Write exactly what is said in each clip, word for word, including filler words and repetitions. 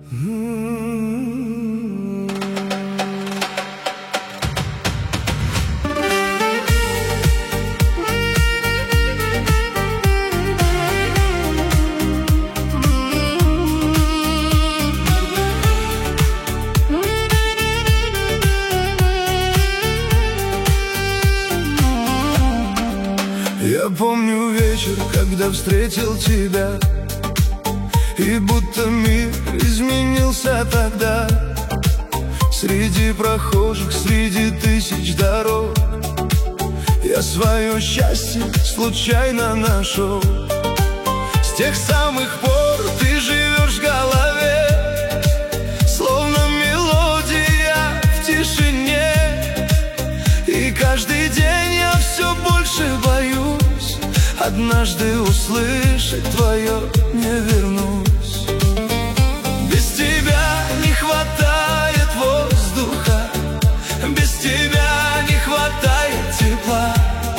Я помню вечер, когда встретил тебя, и будто мир изменился тогда. Среди прохожих, среди тысяч дорог я свое счастье случайно нашел. С тех самых пор ты живешь в голове, словно мелодия в тишине. И каждый день я все больше боюсь однажды услышать твое «не вернусь». Без тебя не хватает воздуха, без тебя не хватает тепла.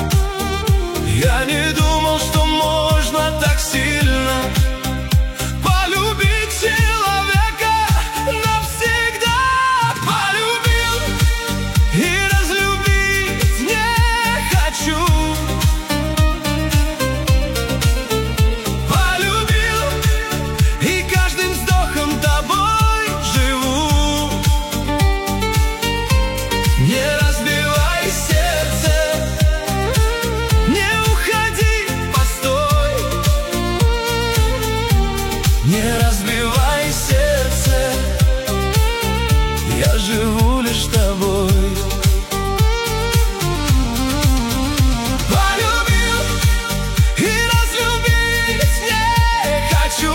Я не думал, что можно так сильно полюбить человека навсегда. Полюбил и разлюбить не хочу. Полюбил и каждым вздохом тобой живу. Не разбивай сердце, не уходи, постой. Не разбивай сердце, я живу лишь тобой. Полюбил и разлюбить не хочу.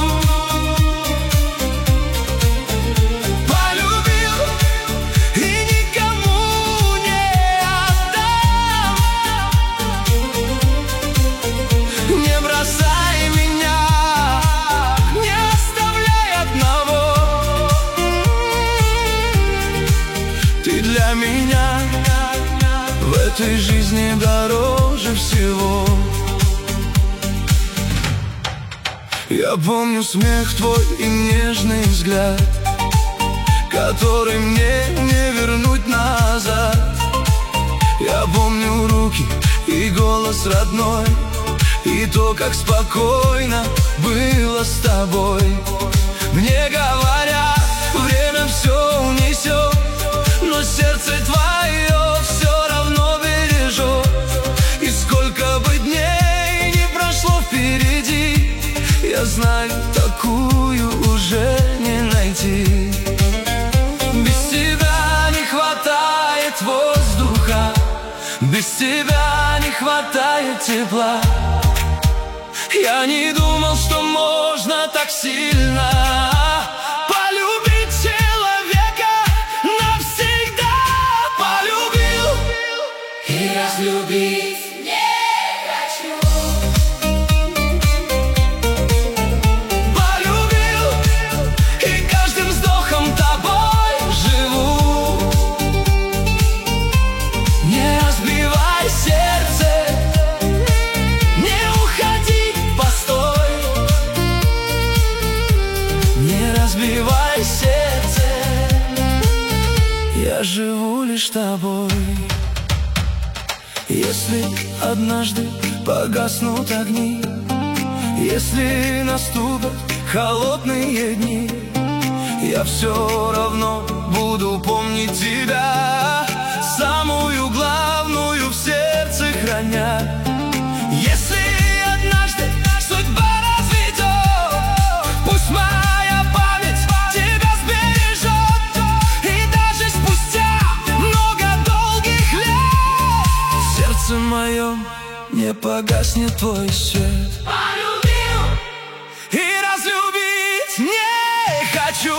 Полюбил и никому не отдам. Не бросай меня, не оставляй одного. Ты для меня в этой жизни дороже всего. Я помню смех твой и нежный взгляд, который мне не вернуть назад. Я помню руки и голос родной, и то, как спокойно было с тобой. Мне говорят, время все унесет, но сердце твое все равно бережет. И сколько бы дней не прошло впереди, я знаю, такую уже не найти. Без тебя не хватает воздуха, без тебя не хватает тепла. Я не думал, что можно так сильно полюбить человека навсегда. Полюбил и разлюбить не хочу. Полюбил и каждым вздохом тобой живу. Не разбивай сердце, не уходи, постой. Не разбивай сердце, я живу лишь тобой. Если однажды погаснут огни, если наступят холодные дни, я все равно буду помнить тебя, самую главную в сердце храня. Если однажды судьба разведет, пусть моя память тебя сбережет. И даже спустя много долгих лет в сердце моем не погаснет твой свет. Полюбил и разлюбить не хочу.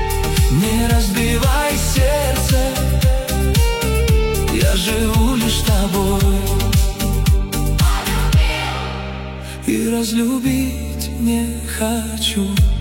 Живу лишь так. и разлюбить не хочу.